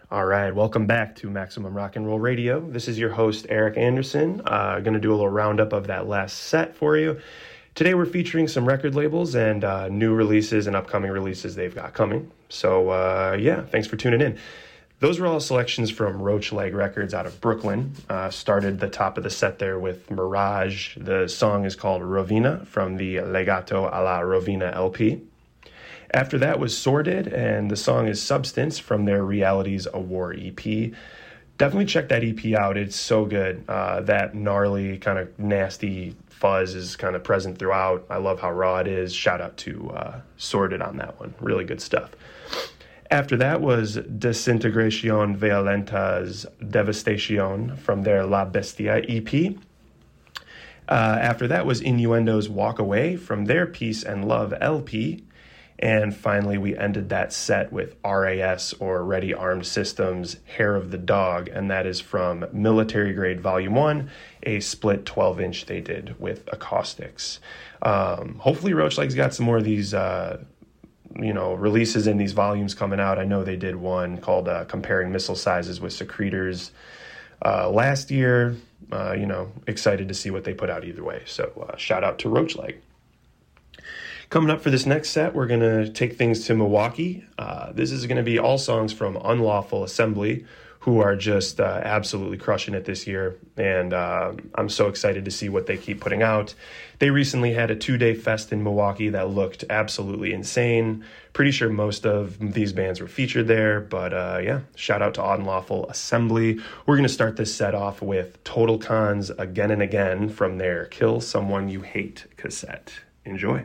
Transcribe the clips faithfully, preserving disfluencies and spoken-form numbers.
All right, welcome back to Maximum Rock and Roll Radio. This is your host, Eric Anderson. Uh, going to do a little roundup of that last set for you. Today we're featuring some record labels and uh, new releases and upcoming releases they've got coming. So uh, yeah, thanks for tuning in. Those were all selections from Roach Leg Records out of Brooklyn. Uh, started the top of the set there with Mirage. The song is called Rovina from the Legato alla Rovina L P. After that was Sordid, and the song is Substance from their Realities a War E P. Definitely check that E P out. It's so good. Uh, that gnarly, kind of nasty fuzz is kind of present throughout. I love how raw it is. Shout out to uh, Sordid on that one. Really good stuff. After that was Desintegracion Violenta's Devastation from their La Bestia E P. Uh, after that was Innuendo's Walk Away from their Peace and Love L P. And finally, we ended that set with R A S, or Ready Armed Systems, Hair of the Dog, and that is from Military Grade Volume one, a split twelve-inch they did with acoustics. Um, hopefully Roach Leg's got some more of these, uh, you know, releases in these volumes coming out. I know they did one called uh, Comparing Missile Sizes with Secretors uh, last year. Uh, you know, excited to see what they put out either way. So uh, shout out to Roach Leg. Coming up for this next set, we're going to take things to Milwaukee. Uh, this is going to be all songs from Unlawful Assembly, who are just uh, absolutely crushing it this year. And uh, I'm so excited to see what they keep putting out. They recently had a two-day fest in Milwaukee that looked absolutely insane. Pretty sure most of these bands were featured there. But uh, yeah, shout out to Unlawful Assembly. We're going to start this set off with Total Cons Again and Again from their Kill Someone You Hate cassette. Enjoy.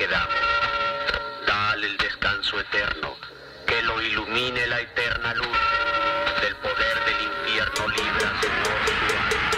damos. Dale el descanso eterno, que lo ilumine la eterna luz. Del poder del infierno libra, Señor, su alma.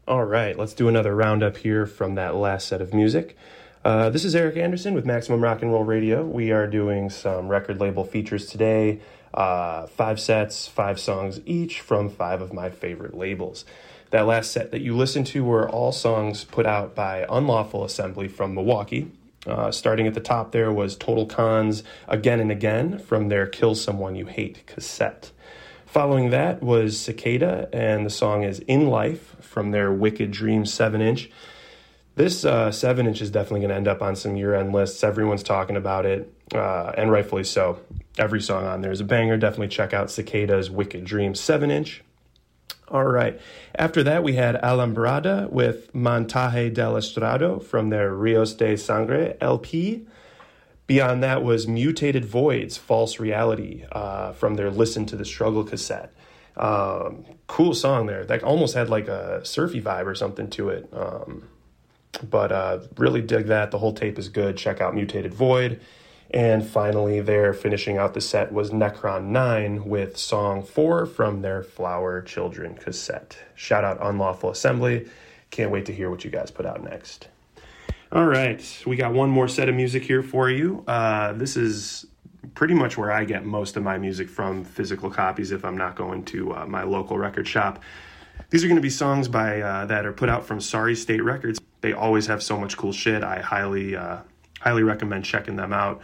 All right, let's do another roundup here from that last set of music. Uh, this is Eric Anderson with Maximum Rock and Roll Radio. We are doing some record label features today. Uh, five sets, five songs each from five of my favorite labels. That last set that you listened to were all songs put out by Unlawful Assembly from Milwaukee. Uh, starting at the top there was Total Cons Again and Again from their Kill Someone You Hate cassette. Following that was Cicada, and the song is In Life from their Wicked Dreams seven inch. This uh, seven inch is definitely going to end up on some year-end lists. Everyone's talking about it, uh, and rightfully so. Every song on there is a banger. Definitely check out Cicada's Wicked Dreams seven inch. All right. After that, we had Alambrada with Montaje del Estrado from their Rios de Sangre L P. Beyond that was Mutated Voids, False Reality, uh, from their Listen to the Struggle cassette. Um, cool song there. That almost had like a surfy vibe or something to it. Um, but uh, really dig that. The whole tape is good. Check out Mutated Void. And finally, there finishing out the set was Necron nine with song four from their Flower Children cassette. Shout out Unlawful Assembly. Can't wait to hear what you guys put out next. All right, we got one more set of music here for you. Uh, this is pretty much where I get most of my music from, physical copies, if I'm not going to uh, my local record shop. These are going to be songs by uh, that are put out from Sorry State Records. They always have so much cool shit. I highly, uh, highly recommend checking them out.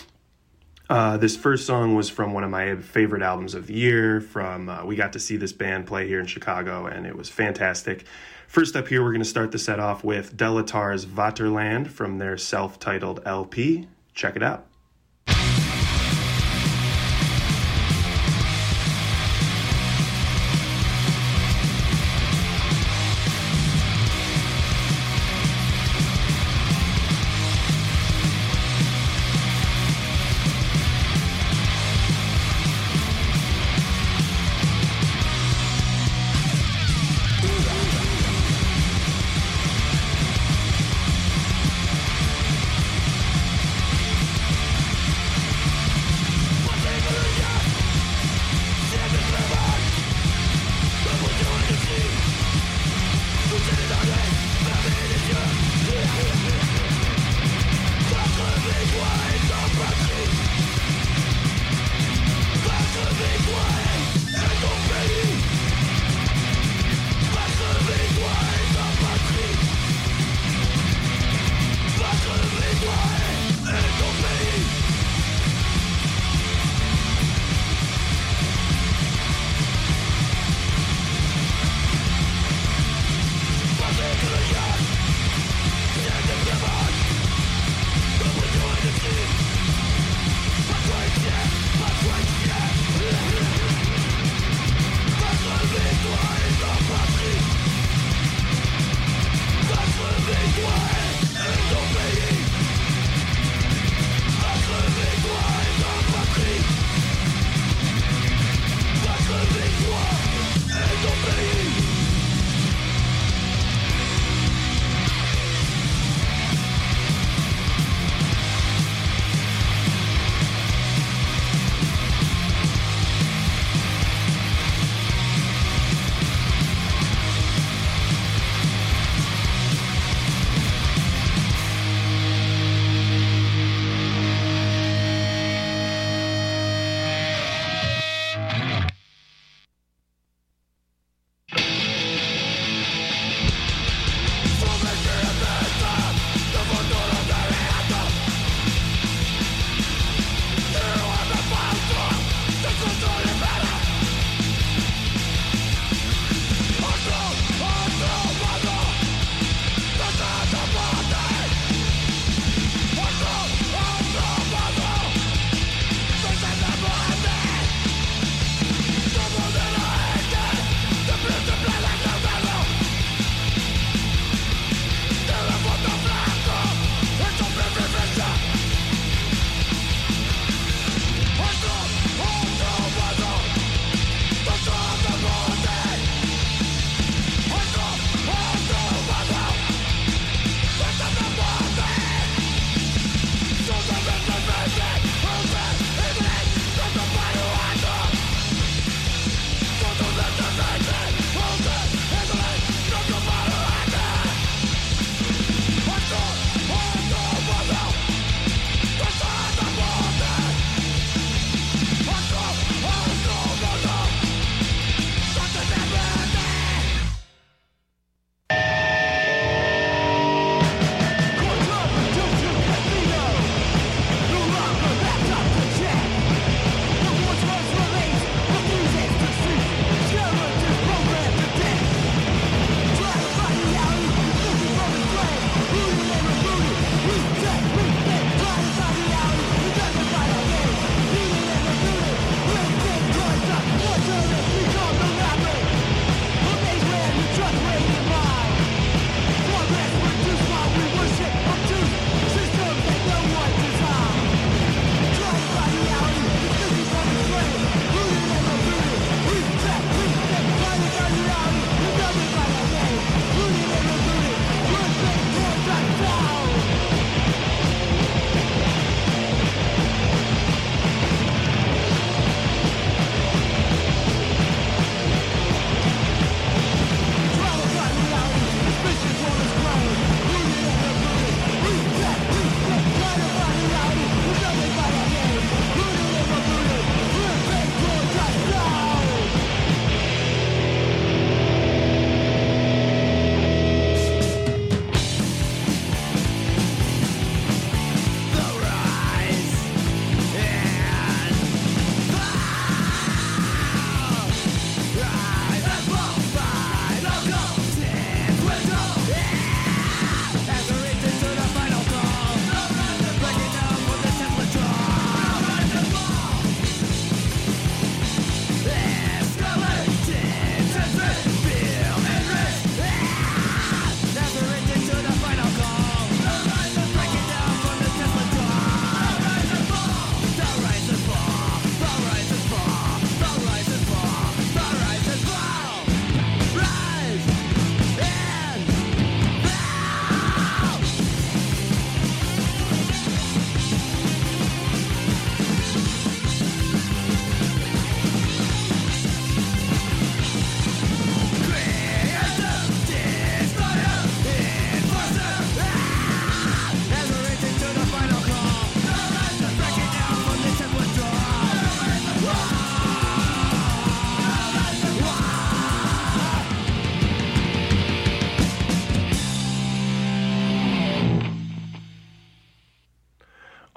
Uh, this first song was from one of my favorite albums of the year. From uh, we got to see this band play here in Chicago, and it was fantastic. First up here, we're going to start the set off with Delatar's Vaterland from their self-titled L P. Check it out. Ooh.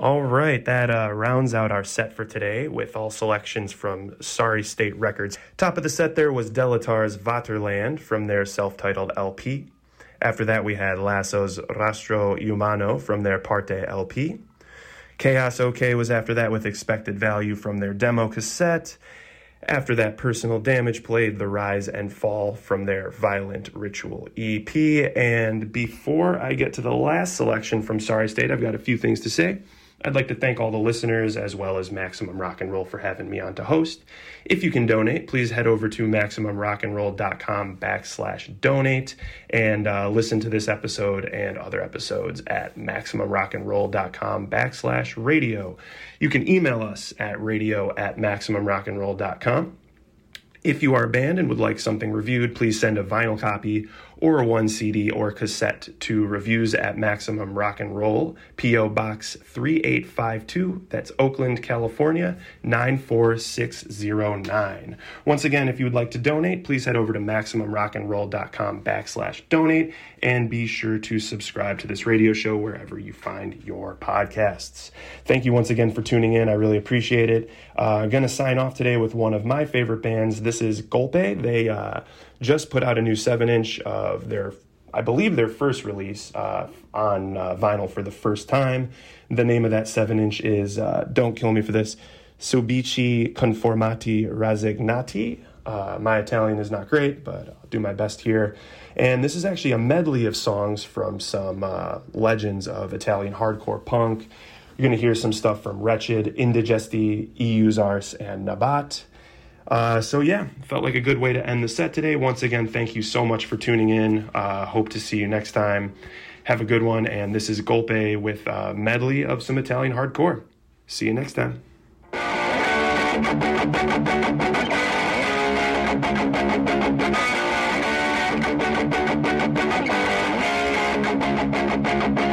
All right, that uh, rounds out our set for today with all selections from Sorry State Records. Top of the set there was Delatar's Vaterland from their self-titled L P. After that, we had Lasso's Rastro Umano from their Parte L P. Chaos OK was after that with Expected Value from their demo cassette. After that, Personal Damage played The Rise and Fall from their Violent Ritual E P. And before I get to the last selection from Sorry State, I've got a few things to say. I'd like to thank all the listeners as well as Maximum Rock and Roll for having me on to host. If you can donate, please head over to MaximumRockandRoll.com backslash donate and uh, listen to this episode and other episodes at MaximumRockandRoll.com backslash radio. You can email us at radio at MaximumRockandRoll.com. If you are a band and would like something reviewed, please send a vinyl copy or a one C D or cassette to reviews at Maximum Rock and Roll, P O Box three eight five two, that's Oakland, California, nine four six zero nine. Once again, if you would like to donate, please head over to MaximumRockandRoll.com backslash donate, and be sure to subscribe to this radio show wherever you find your podcasts. Thank you once again for tuning in. I really appreciate it. Uh, I'm going to sign off today with one of my favorite bands. This is Golpe. They uh, just put out a new seven inch of their, I believe, their first release uh, on uh, vinyl for the first time. The name of that seven inch is, uh, don't kill me for this, Subici Conformati Rasignati. Uh, my Italian is not great, but I'll do my best here. And this is actually a medley of songs from some uh, legends of Italian hardcore punk. You're going to hear some stuff from Wretched, Indigesti, Eusars, and Nabat. Uh, so yeah, felt like a good way to end the set today. Once again, thank you so much for tuning in. Uh, hope to see you next time. Have a good one. And this is Golpe with a medley of some Italian hardcore. See you next time. Thank you.